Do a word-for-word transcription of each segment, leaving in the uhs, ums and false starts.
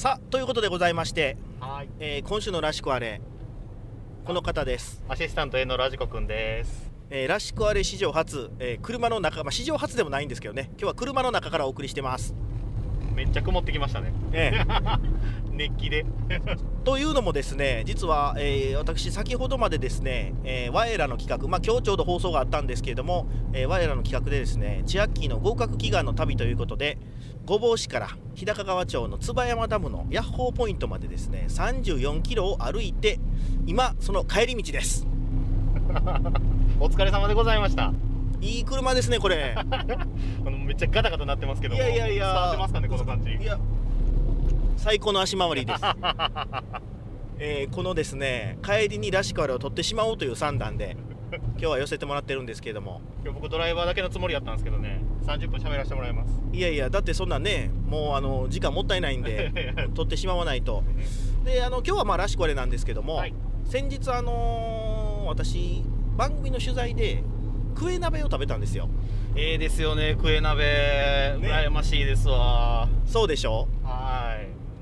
さあということでございまして、 はい、 えー、今週のらしくあれこの方です。 アシスタントへのラジコくんです。 えー、らしくあれ史上初、えー、車の中、まあ、史上初でもないんですけどね、今日は車の中からお送りしてます。 めっちゃ曇ってきましたね、ええ、熱気でというのもですね、実は、えー、私先ほどまでですね、えー、我らの企画、まあ、今日ちょうど放送があったんですけれども、えー、我らの企画でですね、千秋の合格祈願の旅ということで、御坊市から日高川町の椿山ダムのヤッホーポイントまでですねさんじゅうよんキロを歩いて、今その帰り道です。 お疲れ様でございました。 いい車ですねこれあのめっちゃガタガタなってますけども、 いやいやいや、 伝わってますかねこの感じ。 いや最高の足回りです、えー、このですね帰りにらしくあれを取ってしまおうという算段で今日は寄せてもらってるんですけれども、 今日僕ドライバーだけのつもりやったんですけどね、さんじゅっぷん喋らせてもらいます。 いやいや、だってそんなね、もうあの時間もったいないんで取ってしまわないと。で、あの今日はまあらしくあれなんですけども、はい、先日あのー、私番組の取材でクエ鍋を食べたんですよ。 ええですよね、クエ鍋、ね、羨ましいですわ。 そうでしょ。 はい。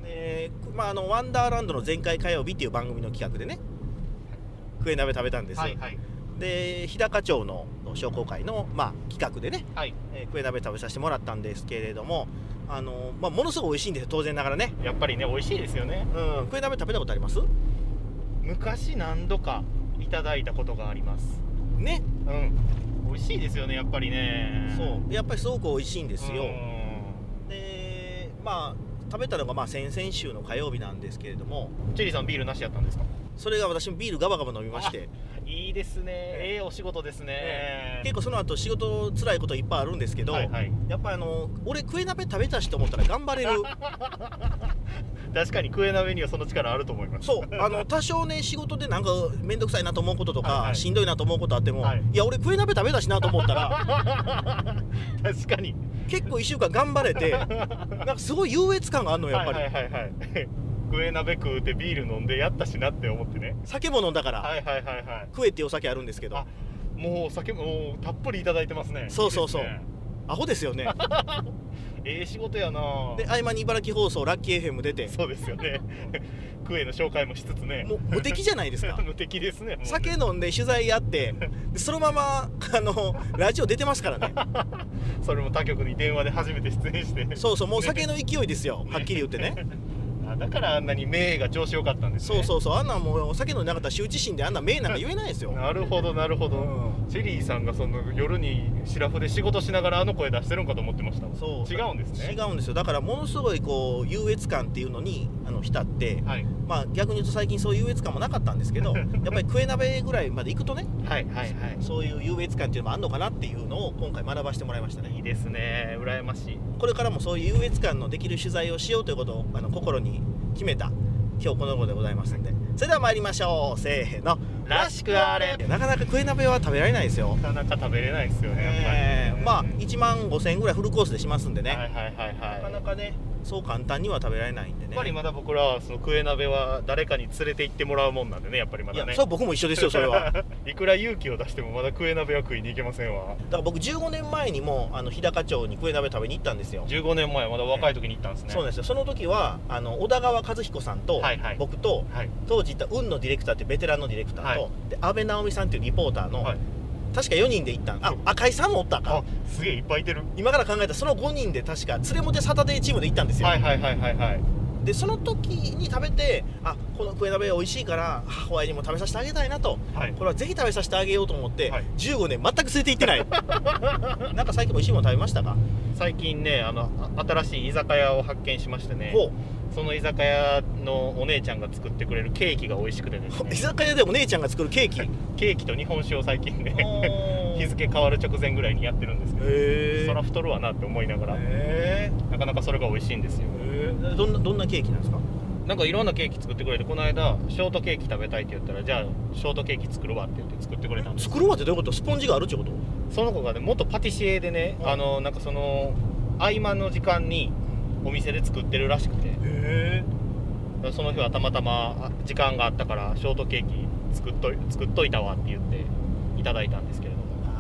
で、まああのワンダーランドの前回火曜日っていう番組の企画でね、クエ鍋食べたんです。はいはい。で、日高町の商工会の、まあ、企画でね、はい、えー、クエ鍋食べさせてもらったんですけれども、あのまあ、ものすごい美味しいんですよ、当然ながらね。 やっぱりね、美味しいですよね。 うん、クエ鍋食べたことあります？ 昔何度かいただいたことがありますね。 うん、美味しいですよね、やっぱりね。 そう、やっぱりすごく美味しいんですよ。で、まあ食べたのがまあ先々週の火曜日なんですけれども。 チェリーさんビールなしやったんですか？ それが私もビールガバガバ飲みまして。 いいですね、ええお仕事ですね、 えー、結構その後仕事辛いこといっぱいあるんですけど、はいはい、やっぱりあの俺クエ鍋食べたしと思ったら頑張れる確かにクエ鍋にはその力あると思います。 そう、あの多少ね仕事でなんか面倒くさいなと思うこととか、はいはい、しんどいなと思うことあっても、はい、いや俺クエ鍋食べたしなと思ったら確かに結構いっしゅうかん頑張れてなんかすごい優越感があるのよやっぱり。はいはいはいはいクエ鍋食うてビール飲んでやったしなって思ってね。 酒も飲んだから、 はいはいはいはい、 クエっていうお酒あるんですけど、 もうお酒もたっぷりいただいてますね。 そうそうそう、 いいですね、 アホですよねええ仕事やな。 で合間に茨城放送ラッキー エフエム 出て。 そうですよねクエの紹介もしつつね。 もう無敵じゃないですか無敵ですね。 酒飲んで取材やってでそのままあのラジオ出てますからねそれも他局に電話で初めて出演してそうそう、もう酒の勢いですよはっきり言ってねだからあんなに名が調子良かったんですね。 そうそうそう、あんなもうお酒飲んでなかったら羞恥心であんな名なんか言えないですよなるほどなるほど、うん、チェリーさんがその夜にシラフで仕事しながらあの声出してるんかと思ってました。そう違うんですね。 違うんですよ。だからものすごいこう優越感っていうのにあの浸って、はい、まあ逆に言うと最近そういう優越感もなかったんですけどやっぱりクエ鍋ぐらいまで行くとねはいはいはいそういう優越感っていうのもあるのかなっていうのを今回学ばせてもらいましたね。 いいですね、羨ましい。 これからもそういう優越感のできる取材をしようということをあの心に決めた今日この頃でございますんで、それでは参りましょう。せーの、 らしくあれ。 なかなかクエ鍋は食べられないですよ。 なかなか食べれないですよね、 えー、まあいちまんごせんえんぐらいフルコースでしますんでね、 はいはいはいはい、 なかなかねそう簡単には食べられないんでね。 やっぱりまだ僕らはそのクエ鍋は誰かに連れて行ってもらうもんなんでね、やっぱりまだね。 いや、そう僕も一緒ですよそれはいくら勇気を出してもまだクエ鍋は食いに行けませんわ。 だから僕じゅうごねんまえにもあの日高町にクエ鍋食べに行ったんですよ。 じゅうごねんまえ、まだ若い時に行ったんですね。 そうなんですよ。その時はあの小田川和彦さんと、はいはい、僕と、はい、当時いた運のディレクターっていうベテランのディレクターと、はい、で安倍直美さんっていうリポーターの、はい、確かよにんで行ったん。あ、赤井さんもおったか。 すげえいっぱいいてる。 今から考えたらそのごにんで確か連れもてサタデーチームで行ったんですよ。はいはいはいはいはい。でその時に食べて、あ、このクエ鍋美味しいから母親にも食べさせてあげたいなと、はい、これはぜひ食べさせてあげようと思って、はい、じゅうごねん全く連れて行ってないなんか最近美味しいもの食べましたか？ 最近ね、あの新しい居酒屋を発見しましてね、その居酒屋のお姉ちゃんが作ってくれるケーキが美味しくてですね居酒屋でお姉ちゃんが作るケーキケーキと日本酒を最近ね日付変わる直前ぐらいにやってるんですけど、そら太るわなって思いながら、なかなかそれが美味しいんですよ。 どんなどんなケーキなんですか？ なんかいろんなケーキ作ってくれて、この間ショートケーキ食べたいって言ったら、じゃあショートケーキ作るわって言って作ってくれたんです。 作るわってどういうこと？スポンジがあるってこと？ その子がね元パティシエでね、あのなんかその合間の時間にお店で作ってるらしくて、へー、その日はたまたま時間があったからショートケーキ作っとい作っといたわって言っていただいたんですけれども、 あ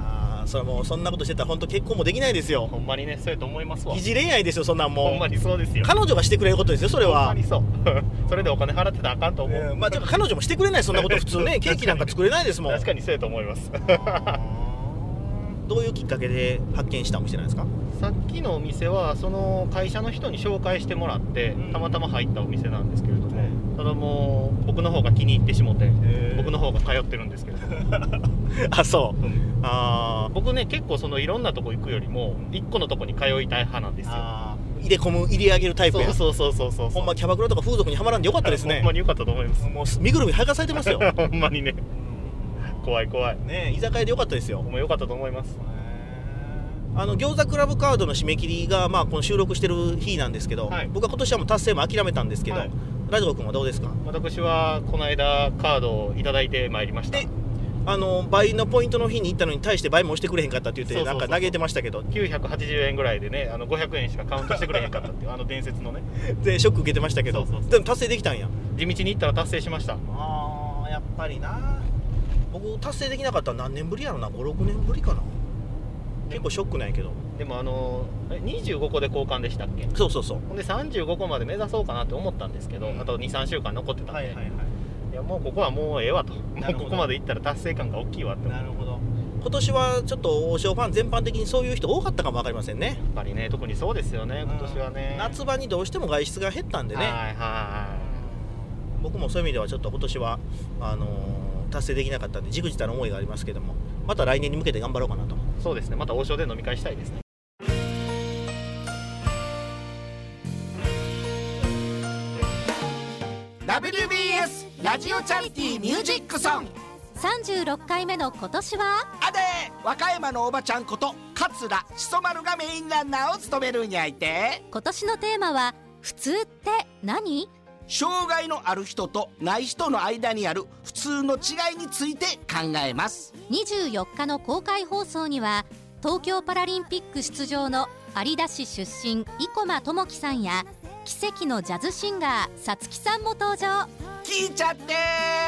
それもうそんなことしてたら本当結婚もできないですよ。 ほんまにね、そうやと思いますわ。 疑似恋愛ですよ、そんなんもう。 ほんまにそうですよ。 彼女がしてくれることですよ、それは。 ほんまにそうそれでお金払ってたらあかんと思う、 えー、まあ、てか彼女もしてくれない、そんなこと普通ねケーキなんか作れないですもん。 確かにそうやと思いますどういうきっかけで発見したお店なんですか？ さっきのお店はその会社の人に紹介してもらってたまたま入ったお店なんですけれども、ただもう僕の方が気に入ってしもて、僕の方が通ってるんですけれどもあ、そう、うん、 あ僕ね結構そのいろんなとこ行くよりもいっこのとこに通いたい派なんですよ。 あ入れ込む入れ上げるタイプや。 そうそうそうそうそう。 ほんまキャバクラとか風俗にはまらんでよかったですね。 ほんまによかったと思います。 もう身ぐるみ剥がされてますよほんまにね怖い怖いね。居酒屋でよかったですよ。 ほんまよかったと思います。 あの餃子クラブカードの締め切りが、まあ、この収録してる日なんですけど、はい、僕は今年はもう達成も諦めたんですけど、はい、ラジオ君はどうですか？ 私はこの間カードをいただいてまいりました。 あの倍のポイントの日に行ったのに対して倍も押してくれへんかったって言ってなんか嘆いてましたけど、 きゅうひゃくはちじゅうえんぐらいでね、あのごひゃくえんしかカウントしてくれへんかったっていうあの伝説のねでショック受けてましたけど、そうそうそう、でも達成できたんや。 地道に行ったら達成しました。 あーやっぱりな。僕達成できなかったら何年ぶりやろな、ごろくねんぶりかな。結構ショックなんやけど。でもあのにじゅうごこで交換でしたっけ？ そうそうそう。 ほんでさんじゅうごこまで目指そうかなって思ったんですけど、うん、あと にさんしゅうかん残ってたんで、はいはいはい、いやもうここはもうええわと、もうここまでいったら達成感が大きいわって。 なるほど。今年はちょっと王将ファン全般的にそういう人多かったかも分かりませんね。やっぱりね、特にそうですよね、今年はね。 夏場にどうしても外出が減ったんでね。 はいはいはい。 僕もそういう意味ではちょっと今年はあのー、達成できなかったんでじくじたる思いがありますけども、また来年に向けて頑張ろうかなと。 そうですね、また王将で飲み会したいですね。 ダブリュービーエス ラジオチャリティーミュージックソンさんじゅうろっかいめの今年はあで和歌山のおばちゃんこと桂しそ丸がメインランナーを務めるんやいて、 今年のテーマは普通って何？ 障害のある人とない人の間にある普通の違いについて考えます。 にじゅうよっかの公開放送には東京パラリンピック出場の有田市出身生駒智樹さんや奇跡のジャズシンガーさつきさんも登場。 聞いちゃって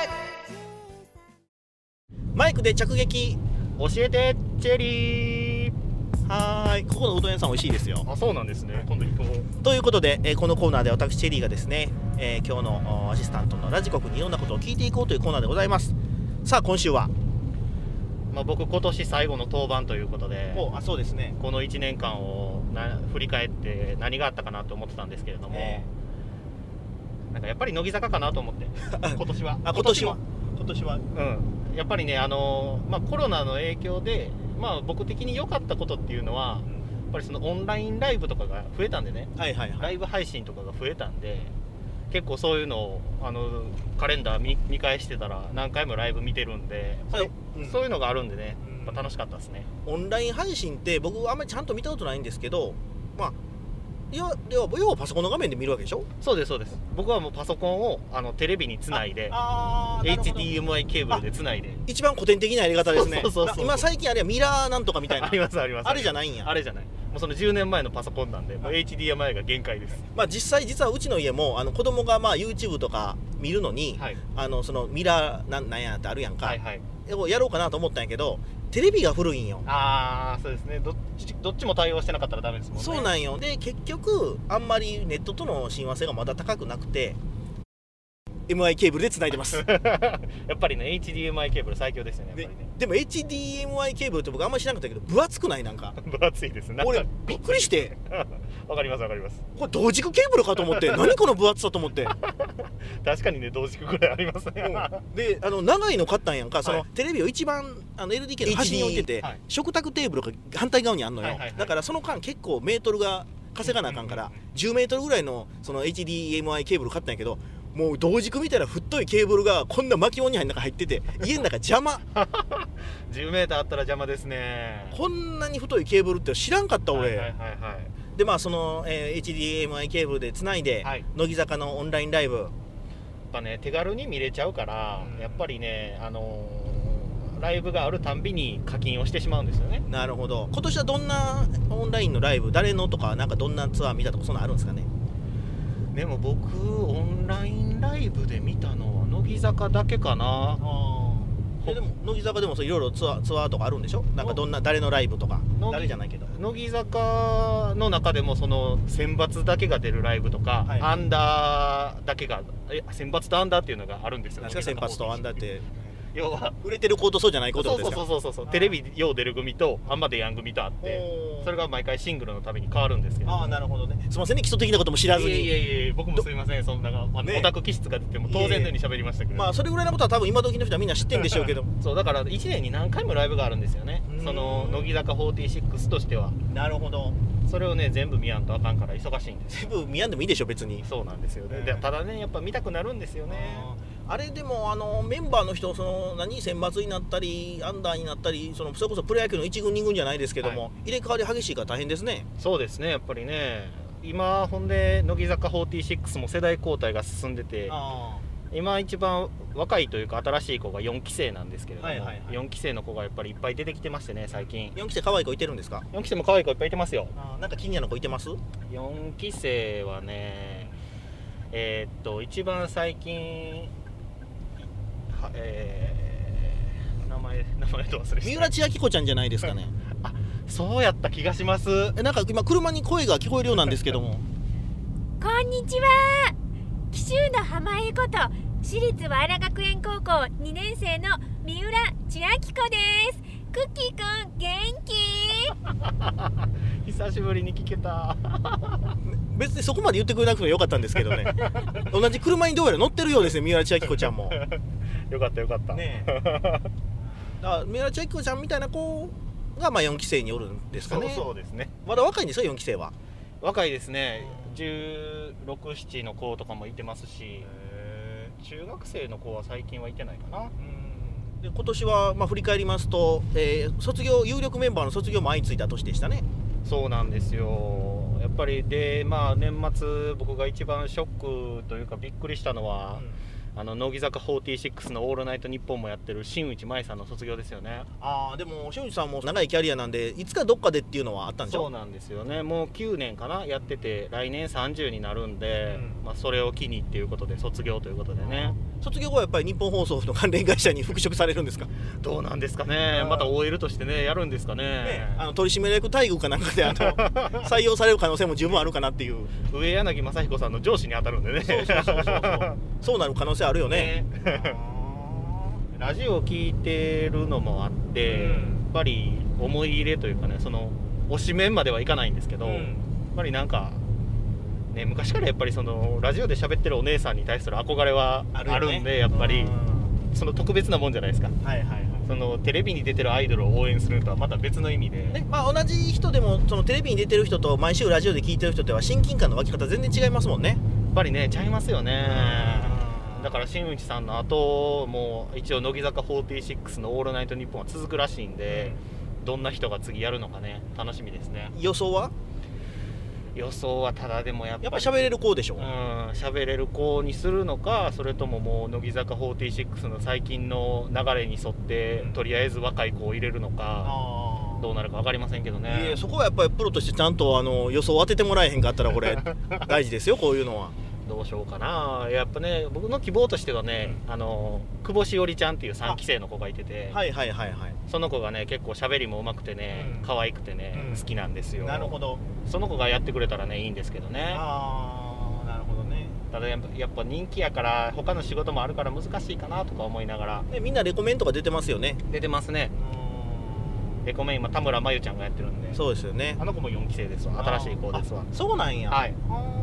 マイクで着撃教えてチェリー。 はーい、ここのうどん屋さん美味しいですよ。 あ、そうなんですね。今度行こう。 ということで、えー、このコーナーで私チェリーがですね、えー、今日のアシスタントのラジコ君にいろんなことを聞いていこうというコーナーでございます。さあ今週は、 まあ、僕今年最後の登板ということで、 おあそうですね、 このいちねんかんをな振り返って何があったかなと思ってたんですけれども、えー、なんかやっぱり乃木坂かなと思って今年はあ今年は今年はうんやっぱりね、あのーまあ、コロナの影響で、まあ、僕的に良かったことっていうのは、うん、やっぱりそのオンラインライブとかが増えたんでね、はいはいはい、ライブ配信とかが増えたんで、結構そういうのをあのカレンダー 見, 見返してたら何回もライブ見てるんで、はい、うん、そういうのがあるんでね、うん、楽しかったですね。 オンライン配信って僕あんまりちゃんと見たことないんですけど、まあいや要は要はパソコンの画面で見るわけでしょ。 そうですそうです。僕はもうパソコンをあのテレビにつないで エイチディーエムアイ ケーブルでつないで、 一番古典的なやり方ですね。 そうそうそうそう。 今最近あれはミラーなんとかみたいなありますあります。 あれじゃないんや。 あれじゃない、もうそのじゅうねんまえのパソコンなんで、もう エイチディーエムアイ が限界です。 まあ実際実はうちの家もあの子供がまあ YouTube とか見るのに、はい、あのそのミラーなんなんやってあるやんか、はいはい、やろうかなと思ったんやけどテレビが古いんよ。 ああそうですね、どっち、どっちも対応してなかったらダメですもんね。 そうなんよ。で結局あんまりネットとの親和性がまだ高くなくて エムアイ ケーブルでつないでますやっぱりね エイチディーエムアイ ケーブル最強ですよね。やっぱりね。 で, でも エイチディーエムアイ ケーブルって僕あんまり知らなかったけど分厚くない？なんか分厚いですね。 俺びっくりしてわかりますわかります。 これ同軸ケーブルかと思って何この分厚さと思って確かにね同軸ぐらいありますね、 うん、であの長いの買ったんやんか、はい、そのテレビを一番あの エルディーケー の端に置いてて、はい、食卓テーブルが反対側にあんのよ、はいはいはい、だからその間結構メートルが稼がなあかんから、うんうんうん、じゅうメートルぐらいのその エイチディーエムアイ ケーブル買ったんやけど、もう同軸みたいな太いケーブルがこんな巻物に中入ってて家の中邪魔じゅうメーターあったら邪魔ですね。 こんなに太いケーブルって知らんかった俺、はいはいはいはい、でまあその、えー、エイチディーエムアイ ケーブルでつないで、はい、乃木坂のオンラインライブやっぱね手軽に見れちゃうから、うん、やっぱりねあのー、ライブがあるたんびに課金をしてしまうんですよね。 なるほど。今年はどんなオンラインのライブ、誰のとかなんかどんなツアー見たとかそんなあるんですかね。 でも僕オンラインライブで見たのは乃木坂だけかな。 でも乃木坂でもいろいろツアーツアーとかあるんでしょ。なんかどんな誰のライブとか誰じゃないけど乃木坂の中でもその選抜だけが出るライブとか、はい、アンダーだけがえ選抜とアンダーっていうのがあるんですよ。 何ですか選抜とアンダーって。 要は売れてる子とそうじゃない子ってことですか。 そうそうそうそう、テレビよう出る組とあんまでやん組とあって、それが毎回シングルのために変わるんですけど。 ああなるほどね。すみませんね基礎的なことも知らずに。 いやいやいや僕もすみませんそんなが、まあね、オタク気質が出ても当然のように喋りましたけど。 まあそれぐらいのことは多分今時の人はみんな知ってるんでしょうけど。 そうだからいちねんに何回もライブがあるんですよね。その乃木坂フォーティーシックスとしては。 なるほど。 それをね全部見やんとあかんから忙しいんです。 全部見やんでもいいでしょ別に。 そうなんですよね。でただねやっぱ見たくなるんですよね。 あれでもあのメンバーの人その何選抜になったりアンダーになったりそのそれこそプロ野球のいち軍に軍じゃないですけども、はい、入れ替わり激しいから大変ですね。 そうですねやっぱりね今ほんで乃木坂フォーティーシックスも世代交代が進んでて今一番若いというか新しい子がよんき生なんですけれども、はいはいはい、よんき生の子がやっぱりいっぱい出てきてましてね最近。 よんき生可愛い子いてるんですか。 よんき生も可愛い子いっぱいいてますよ。 あなんか気になる子いてます。 よんき生はねえー、っと一番最近えー、名前名前と忘れて三浦千秋子ちゃんじゃないですかね。 あそうやった気がします。 えなんか今車に声が聞こえるようなんですけどもこんにちは紀州の浜江こと私立和良学園高校にねん生の三浦千秋子です。クッキーくん元気久しぶりに聞けた別にそこまで言ってくれなくてもよかったんですけどね同じ車にどうやら乗ってるようですね三浦千秋子ちゃんもよかったよかったねえだから三浦千秋子ちゃんみたいな子がまあよんき生におるんですかね。 そうそうですね。 まだ若いんですかよんき生は。 若いですね。じゅうろく、ななの子とかもいてますし中学生の子は最近はいてないかな。 うんで今年はまあ振り返りますと、えー、卒業有力メンバーの卒業も相次いだ年でしたね。 そうなんですよやっぱりでまあ年末僕が一番ショックというかびっくりしたのは、うん、あの乃木坂フォーティーシックスのオールナイトニッポンもやってる新内舞さんの卒業ですよね。 ああでも新内さんも長いキャリアなんでいつかどっかでっていうのはあったんでしょ。 そうなんですよねもうきゅうねんかなやってて来年さんじゅうになるんで、うんまあ、それを機にっていうことで卒業ということでね。 卒業後はやっぱり日本放送の関連会社に復職されるんですか。 どうなんですかねまた オーエル としてねやるんですか ね, ねあの取締役待遇かなんかであの採用される可能性も十分あるかなっていう上柳正彦さんの上司に当たるんでねそうそうそうそうそうなる可能性あるよねラジオを聞いてるのもあって、うん、やっぱり思い入れというかねその推しメンまではいかないんですけど、うん、やっぱりなんかね、昔からやっぱりそのラジオで喋ってるお姉さんに対する憧れはあるんで、ね、やっぱりその特別なもんじゃないですか、はいはいはい、そのテレビに出てるアイドルを応援するとはまた別の意味で、 ねまあ、同じ人でもそのテレビに出てる人と毎週ラジオで聞いてる人とは親近感の湧き方全然違いますもんね。やっぱりねちゃいますよね。だから新内さんの後も一応乃木坂フォーティーシックスのオールナイトニッポンは続くらしいんで、うん、どんな人が次やるのかね楽しみですね。 予想は予想はただでもやっぱりやっぱ喋れる子でしょ。 うん喋れる子にするのかそれとももう乃木坂フォーティーシックスの最近の流れに沿って、うん、とりあえず若い子を入れるのかどうなるか分かりませんけどね。 いやそこはやっぱりプロとしてちゃんとあの予想を当ててもらえへんかったらこれ大事ですよこういうのは。 どうしようかな。やっぱね僕の希望としてはね、うん、あの久保しおりちゃんっていうさんき生の子がいててはいはいはいはいその子がね結構喋りも上手くてね、うん、可愛くてね、うん、好きなんですよ。 なるほど。 その子がやってくれたらねいいんですけどね。 ああなるほどね。 ただやっぱ、やっぱ人気やから他の仕事もあるから難しいかなとか思いながら、 ね、みんなレコメンとか出てますよね。 出てますね。レコメン今田村真由ちゃんがやってるんで。 そうですよね。 あの子もよんき生ですわ。新しい子ですわ。 そうなんや。 はい。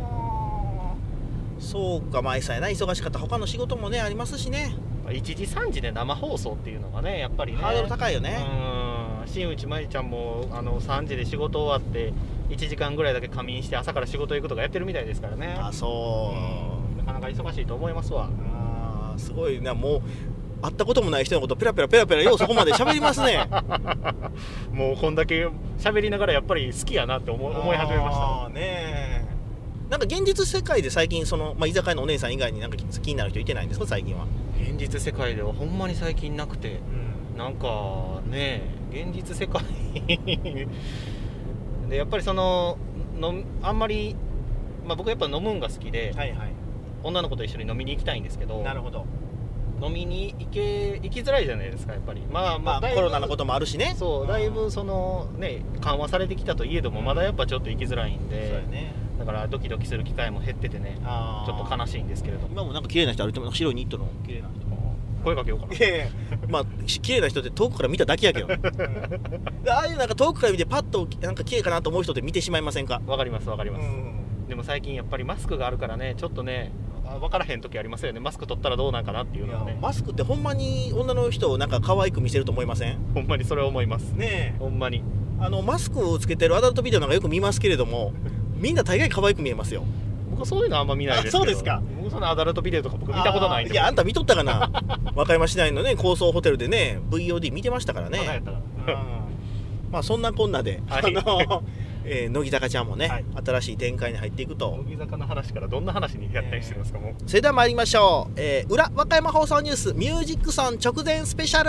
そうか毎歳な忙しかった他の仕事もねありますしね。 いちじさんじで生放送っていうのがねやっぱりねハードル高いよね。 うん新内まゆちゃんもあのさんじで仕事終わっていちじかんぐらいだけ仮眠して朝から仕事行くとかやってるみたいですからね。 あそう、 うん、なかなか忙しいと思いますわ。 あすごいなもう会ったこともない人のことペラペラペラペラようそこまで喋りますねもうこんだけ喋りながらやっぱり好きやなって 思, 思い始めました。 ねなんか現実世界で最近その、まあ、居酒屋のお姉さん以外になんか気になる人いてないんですか最近は。 現実世界ではほんまに最近なくて、うん、なんかね現実世界でやっぱりそののあんまり、まあ、僕やっぱ飲むんが好きで、はいはい、女の子と一緒に飲みに行きたいんですけどなるほど飲みに行け行きづらいじゃないですかやっぱり。まあまあ、 まあ、コロナのこともあるしね。 そうだいぶそのね緩和されてきたといえども、まだやっぱちょっと行きづらいんで、 そうやね、 だからドキドキする機会も減っててね、ちょっと悲しいんですけれども。 今もなんか綺麗な人歩いても、白いニットの綺麗な人声かけようかな。 いやいやまあ綺麗な人って遠くから見ただけやけどああいうなんか遠くから見てパッとなんか綺麗かなと思う人って見てしまいませんか？ わかりますわかります、 うん、 でも最近やっぱりマスクがあるからね、ちょっとね分からへん時ありますよね。マスク取ったらどうなんかなっていうのはね。 マスクってほんまに女の人をなんか可愛く見せると思いません？ ほんまにそれは思いますねえ、 ほんまにあのマスクをつけてるアダルトビデオなんかよく見ますけれどもみんな大概可愛く見えますよ。 僕そういうのあんま見ないですけど。 そうですか。 僕そのアダルトビデオとか僕見たことないんで。 いやあんた見とったかな和歌山市内のね高層ホテルでね ブイオーディー 見てましたからね。 やったかなまあそんなこんなで、はい、あのえー、乃木坂ちゃんもね、はい、新しい展開に入っていくと。 乃木坂の話からどんな話にやったりしてるんですか、もう。 それでは参りましょう、えー、裏和歌山放送ニュースミュージックソン直前スペシャル。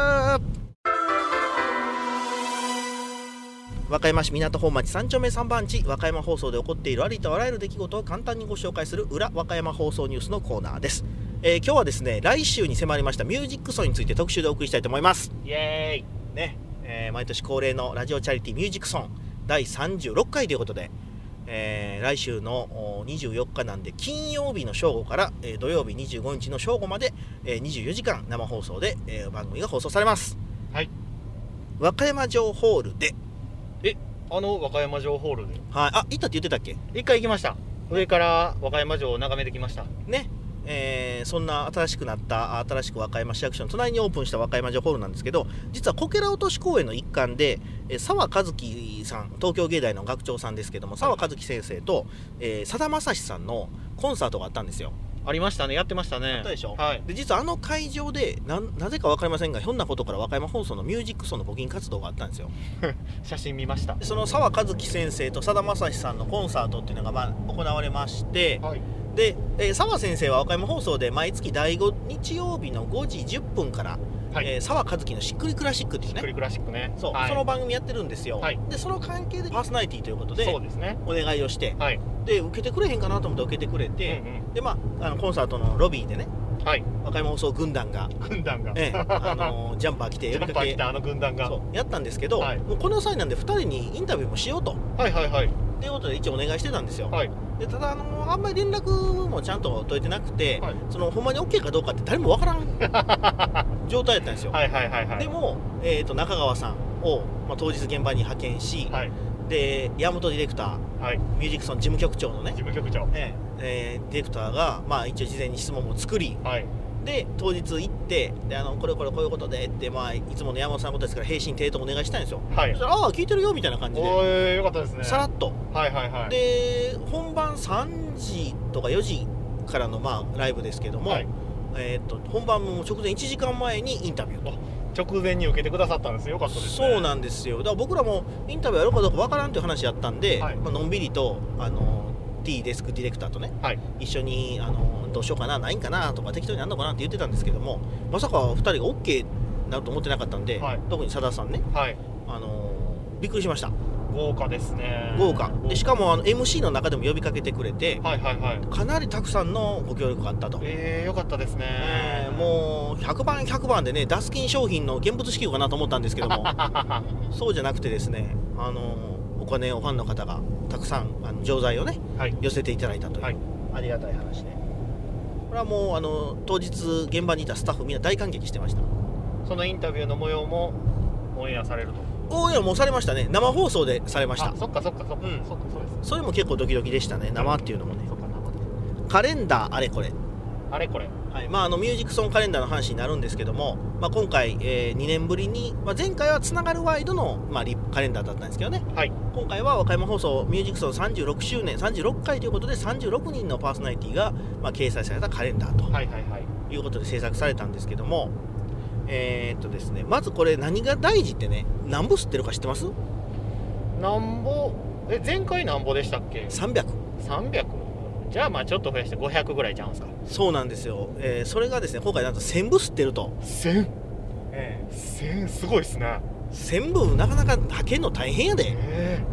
和歌山市港本町さん丁目さん番地、和歌山放送で起こっているありとあらゆる出来事を簡単にご紹介する裏和歌山放送ニュースのコーナーです。えー、今日はですね来週に迫りましたミュージックソンについて特集でお送りしたいと思います。 イエーイね、えー、毎年恒例のラジオチャリティーミュージックソンだいさんじゅうろっかいということで、えー、来週のにじゅうよっかなんで金曜日の正午から、えー、土曜日にじゅうごにちの正午まで、えー、にじゅうよじかん生放送で、えー、番組が放送されます。 はい。 和歌山城ホールで、 えあの和歌山城ホールで、 はい、あ行ったって言ってたっけ？ 一回行きました。上から和歌山城を眺めてきましたね。えー、そんな新しくなった新しく和歌山市役所の隣にオープンした和歌山城ホールなんですけど、実はこけら落とし公演の一環で澤和樹さん、東京芸大の学長さんですけども、澤和樹先生とさだまさしさんのコンサートがあったんですよ。 ありましたね、やってましたね。 あったでしょ、 はい、 で実はあの会場で な, なぜか分かりませんがひょんなことから和歌山放送のミュージックソンの募金活動があったんですよ写真見ました。 その澤和樹先生とさだまさしさんのコンサートっていうのがまあ行われまして、はい、で澤、えー、先生は和歌山放送で毎月だいご日曜日のごじじゅっぷんからはい、えー、澤和樹のしっくりクラシックっていうね、 しっくりクラシックね、 そう、はい、その番組やってるんですよ、はい、でその関係でパーソナリティということでそうですね、 お願いをして、はい、で受けてくれへんかなと思って受けてくれて、うんうん、でまあ、あのコンサートのロビーでね、はい、和歌山放送軍団が軍団が、 ええ、あのジャンパー着て呼びかけあの軍団がそうやったんですけど、はい、もうこの際なんでふたりにインタビューもしようと、 はいはいはい、 っていうことで一応お願いしてたんですよ、はい、でただあのあんまり連絡もちゃんと取れてなくて、はい、そのほんまに OK かどうかって誰もわからん状態だったんですよ。はいはいはいはい、でも、えー、と中川さんを、まあ、当日現場に派遣し、はい、で山本ディレクター、はい、ミュージックソン事務局長のね事務局長、 えーえー、ディレクターが、まあ、一応事前に質問も作り、はい、で当日行ってであのこれこれこういうことでって、まあ、いつもの山本さんのことですから返信抵当お願いしたいんですよ、はい、そしたらああ聞いてるよみたいな感じで、 おーよかったですね、 さらっと、 はいはいはい、 で本番さんじとかよじからの、まあ、ライブですけども、はい、えー、と本番も直前いちじかんまえにインタビューと直前に受けてくださったんですよ。よかったですね。 そうなんですよ。だから僕らもインタビューやるかどうかわからんという話やったんで、はい、まあのんびりとあの T デスクディレクターとね、はい、一緒にあのどうしようかなないんかなとか適当にあんのかなって言ってたんですけども、まさかふたりが OK なると思ってなかったんで、はい、特にさださんね、はい、あのびっくりしました。 豪華ですね。 豪華で、しかもあの エムシー の中でも呼びかけてくれて、 はいはいはい、 かなりたくさんのご協力があったと。 えー、よかったですね、 えー、もうひゃくばんひゃくばんでねダスキン商品の現物支給かなと思ったんですけどもそうじゃなくてですね、あのお金をファンの方がたくさんあの錠剤をね、はい、寄せていただいたという、はい、ありがたい話で、これはもうあの当日現場にいたスタッフみんな大感激してました。 そのインタビューの模様もオンエアされると。 オンエアもされましたね。生放送でされました。 あ、そっかそっかそっか、うん、そっかそうです。 それも結構ドキドキでしたね、生っていうのもね。そっか生カレンダーあれこれあれこれ、 はい、まああのミュージックソンカレンダーの話になるんですけども、まあ、今回、えー、にねんぶりに、まあ、前回はつながるワイドの、まあ、リカレンダーだったんですけどね、はい、今回は和歌山放送ミュージックソンさんじゅうろくしゅうねんさんじゅうろっかいということでさんじゅうろくにんのパーソナリティが、まあ、掲載されたカレンダーと、はいはいはい、いうことで制作されたんですけども、えー、っとですねまずこれ何が大事ってね、何ぼ吸ってるか知ってます？ なんぼえ前回なんぼでしたっけ？ さんびゃく。 さんびゃく？じゃあまあちょっと増やしてごひゃくぐらいちゃうんですか？ そうなんですよ、えー、それがですね今回なんとせんぶ吸ってると。 せん？ええ、せんすごいっすね。 せんぶなかなか吐けんの大変やで、 え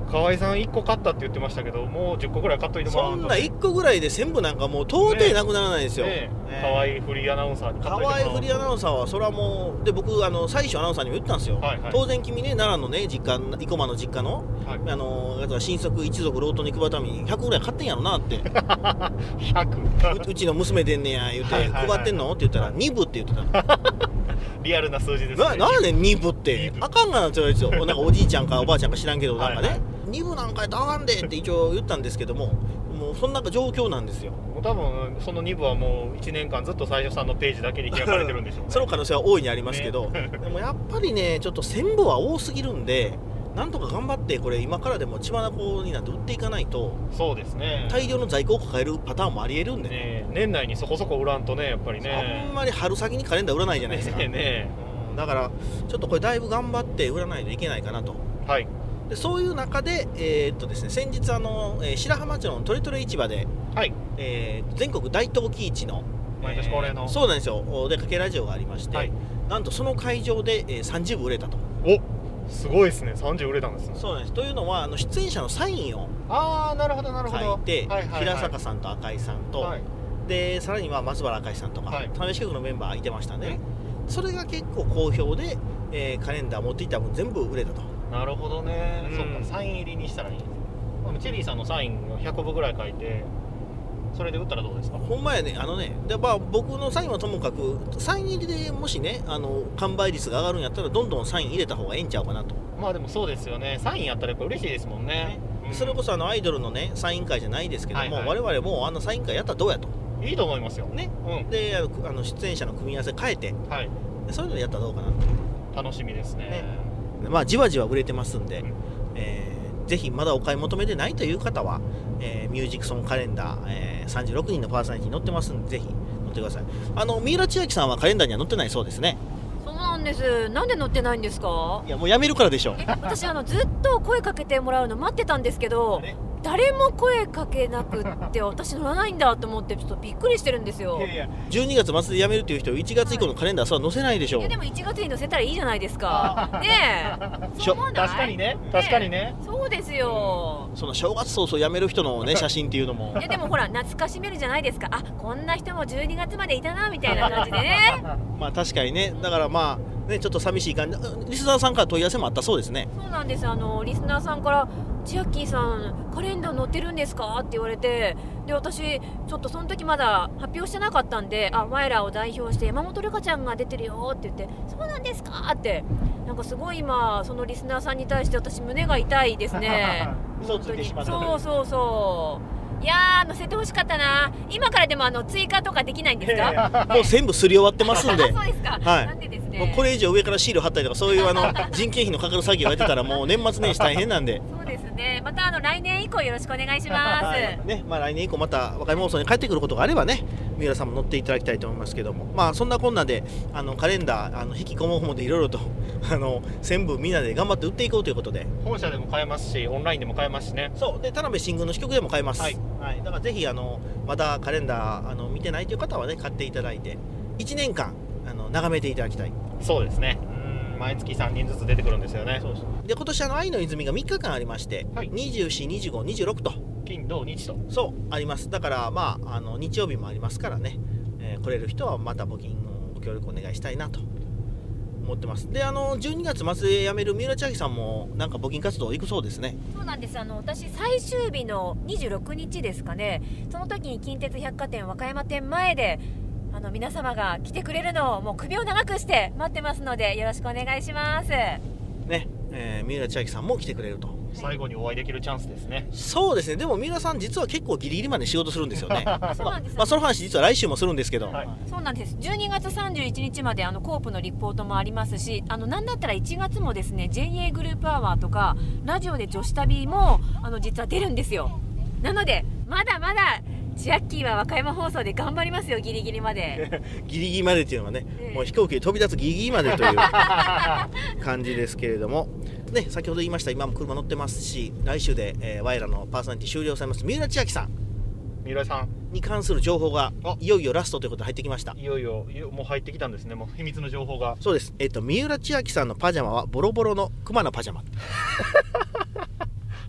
河合さんいっこ買ったって言ってましたけど、もうじゅっこぐらい買っといてもらうと、ね、 そんないっこぐらいで全部なんかもう到底なくならないですよ、ねね、河合フリーアナウンサーに買っといてもらう。 河合フリーアナウンサーはそれはもうで、僕あの最初アナウンサーにも言ったんですよ、はいはい、当然君ね奈良のね実家、生駒の実家の、はい、あの新作一族郎党に配るためにひゃくぐらい買ってんやろなってひゃく う, うちの娘でんねや言うて、はいはいはいはい、配ってんのって言ったらに部って言ってたリアルな数字ですね。 ななんでに部ってあかんがなって言われてなんかおじいちゃんかおばあちゃんか知らんけどなんかね、はいはい、に部なんかやったらあかんでって一応言ったんですけども、もうそんな状況なんですよ。 もう多分そのに部はもういちねんかんずっと最初さんのページだけに開かれてるんでしょうねその可能性は大いにありますけど、ね、でもやっぱりねちょっとせん部は多すぎるんで、なんとか頑張ってこれ今からでも血眼になって売っていかないと、 そうですね、 大量の在庫を抱えるパターンもありえるんで ね, ね年内にそこそこ売らんとねやっぱりね、 あんまり春先にカレンダー売らないじゃないですかねね、うん、だからちょっとこれだいぶ頑張って売らないといけないかなと。 はい。 でそういう中で、えーっとですね、先日あの、えー、白浜町のトレトレ市場で、はい、えー、全国大陶器市の毎年恒例の、 えー、そうなんですよ、お出かけラジオがありまして、はい、なんとその会場で、えー、さんじゅう部売れたと。 おすごいですね、さんじゅう売れたんですね。 そうなんです。というのはあの出演者のサインをあーなるほどなるほど書いて、 はいはいはい、 平坂さんと赤井さんと、はい、でさらには松原赤井さんとか、はい、田辺四国のメンバーいてましたね。それが結構好評で、えー、カレンダー持っていった分全部売れたと。 なるほどね、うん、そうか、サイン入りにしたらいいです。チェリーさんのサインをひゃくぶぐらい書いてそれで売ったらどうですか。 ほんまやね、あのねで、まあ、僕のサインはともかくサイン入りでもしねあの完売率が上がるんやったらどんどんサイン入れた方がええんちゃうかなと。 まあでもそうですよね、サインやったらやっぱ嬉しいですもんね、ね、 うん、それこそあのアイドルのねサイン会じゃないですけども、はいはい、我々もあんなサイン会やったらどうやと。 いいと思いますよね、 うん、であの出演者の組み合わせ変えて、はい、そういうのやったらどうかなと。 楽しみです ね, ねまあじわじわ売れてますんで、うん、えー、ぜひまだお買い求めでないという方は、えー、ミュージックソングカレンダー、えー、さんじゅうろくにんのパーソナリティ載ってますんでぜひ載ってください。あの三浦千秋さんはカレンダーには載ってないそうですね。 そうなんです。なんで載ってないんですか。 いやもうやめるからでしょ。 私あのずっと声かけてもらうの待ってたんですけど誰も声かけなくって私乗らないんだと思ってちょっとびっくりしてるんですよ。いやいやじゅうにがつ末で辞めるっていう人いちがつ以降のカレンダーそれは載せないでしょう。 いやでもいちがつに載せたらいいじゃないですかねえそう思わない。 確かにね確かにね、 そうですよ、 うん、その正月早々辞める人のね写真っていうのもいやでもほら懐かしめるじゃないですか。あこんな人もじゅうにがつまでいたなみたいな感じでねまあ確かにね、だからまあねちょっと寂しい感じ。リスナーさんから問い合わせもあったそうですね。 そうなんです。あのリスナーさんから千秋さんカレンダー載ってるんですかって言われて、で私ちょっとその時まだ発表してなかったんで、あワイラを代表して山本瑠香ちゃんが出てるよって言って、そうなんですかってなんかすごい今そのリスナーさんに対して私胸が痛いですね嘘ついてしまった。 そうそうそういやー載せてほしかったな。今からでもあの追加とかできないんですか。 もう全部すり終わってますんでそうですか、はい、なんでですね、 もうこれ以上上からシール貼ったりとかそういうあの人件費のかかる作業やってたらもう年末年始大変なんでそうですね、またあの来年以降よろしくお願いします、はいねまあ、来年以降また若い放送に帰ってくることがあればね三浦さんも乗っていただきたいと思いますけども、まあそんなこんなであのカレンダーあの引きこもごもでいろいろとあの全部みんなで頑張って売っていこうということで本社でも買えますしオンラインでも買えますしね。 そうで田辺新宮の支局でも買えます、はいはい、だからぜひあのまだカレンダーあの見てないという方はね買っていただいていちねんかんあの眺めていただきたい。 そうですね、毎月さんにんずつ出てくるんですよね。 そうそうで今年あの愛の泉がみっかかんありまして、はい、にじゅうよん、にじゅうご、にじゅうろくと金土日とそうあります。だからまああの日曜日もありますからね、えー、来れる人はまた募金のご協力お願いしたいなと思ってます。であのじゅうにがつ末で辞める三浦千秋さんもなんか募金活動行くそうですね。 そうなんです。あの私最終日のにじゅうろくにちですかね、その時に近鉄百貨店和歌山店前であの皆様が来てくれるのをもう首を長くして待ってますのでよろしくお願いしますね、 えー、三浦千秋さんも来てくれると最後にお会いできるチャンスですね。 そうですね。でも三浦さん実は結構ギリギリまで仕事するんですよねそうなんです、 まあ、その話実は来週もするんですけど、はい、 そうなんです。じゅうにがつさんじゅういちにちまであのコープのリポートもありますし、あのなんだったらいちがつもですね ジェイエー グループアワーとかラジオで女子旅もあの実は出るんですよ。なのでまだまだジャッキーは和歌山放送で頑張りますよ、ギリギリまでギリギリまでっていうのはね、えー、もう飛行機で飛び立つギリギリまでという感じですけれどもね、先ほど言いました今も車乗ってますし来週で、えー、ワイラのパーソナリティ終了されます三浦千秋さん三浦さんに関する情報がいよいよラストということで入ってきました。 いよいよもう入ってきたんですね。もう秘密の情報が。 そうです、えー、と三浦千秋さんのパジャマはボロボロの熊のパジャマ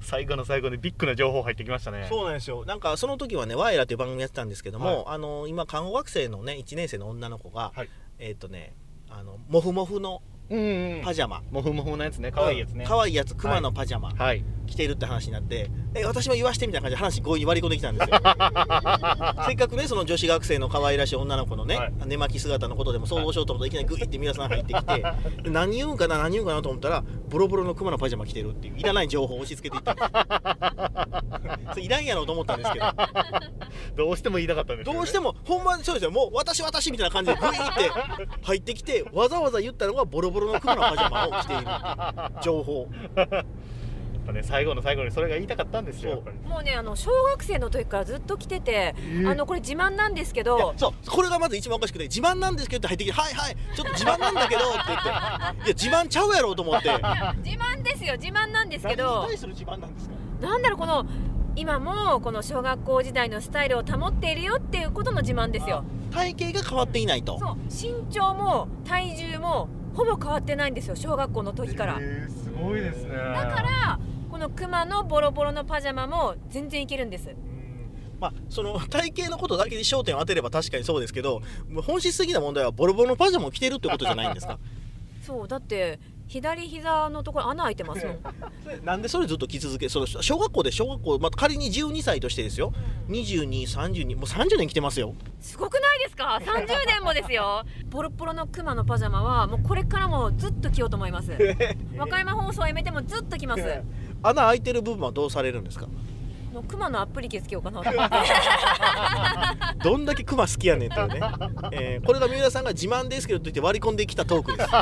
最後の最後にビッグな情報入ってきましたね。 そうなんですよ。なんかその時はね、ワイラという番組やってたんですけども、はい、あの今看護学生のねいちねん生の女の子が、はい、えっとねあのモフモフのパジャマ、 モフモフのやつね、可愛いやつね、 可愛いやつ、クマのパジャマ、はい、着てるって話になって、え私も言わしてみたいな感じで話強引に割り込んできたんですよせっかくねその女子学生の可愛らしい女の子のね、はい、寝巻き姿のことでも想像しようと思っていきなりグイって皆さん入ってきて何言うんかな何言うんかなと思ったらボロボロのクマのパジャマ着てるっていういらない情報を押し付けていったんですそれいらんやろうと思ったんですけどどうしても言いたかったんですよ、ね、 どうしてもほんまにそうですよ。もう私私みたいな感じでグイって入ってきてわざわざ言ったのがボロボロのクマのパジャマを着ている情報やっぱね、最後の最後にそれが言いたかったんですよ。 もうねあの小学生の時からずっと来てて、えー、あのこれ自慢なんですけど、 そうこれがまず一番おかしくて自慢なんですけどって入ってきてはいはいちょっと自慢なんだけどって言っていや自慢ちゃうやろうと思って自慢ですよ自慢なんですけど何に対する自慢なんですか。 なんだろうこの今もこの小学校時代のスタイルを保っているよっていうことの自慢ですよ。 体型が変わっていないと。 そう身長も体重もほぼ変わってないんですよ小学校の時から、 えー、すごいですね。だからこのクマのボロボロのパジャマも全然いけるんです。 まあ、その体型のことだけに焦点を当てれば確かにそうですけど本質的な問題はボロボロのパジャマを着てるってことじゃないんですかそうだって左膝のところ穴開いてますもんなんでそれずっと着続けその小学校で小学校、まあ、仮にじゅうにさいとしてですよ、うん、にじゅうに、さんじゅうにもうさんじゅうねん着てますよ。 すごくないですかさんじゅうねんもですよボロボロのクマのパジャマはもうこれからもずっと着ようと思います和歌山放送をやめてもずっと着ます穴開いてる部分はどうされるんですか。 もうクマのアップリケつけようかなと思ってどんだけクマ好きやねんっていうね、えー、これが三浦さんが自慢ですけどと言って割り込んできたトークです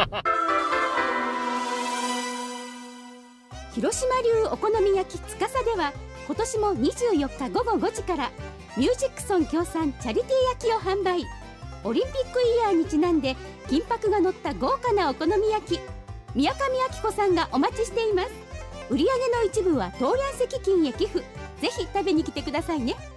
広島流お好み焼きつかさでは今年もにじゅうよっかごごごじからミュージックソン協賛チャリティー焼きを販売。オリンピックイヤーにちなんで金箔が乗った豪華なお好み焼き宮上彰子さんがお待ちしています。売上の一部は当覧席金へ寄付。ぜひ食べに来てくださいね。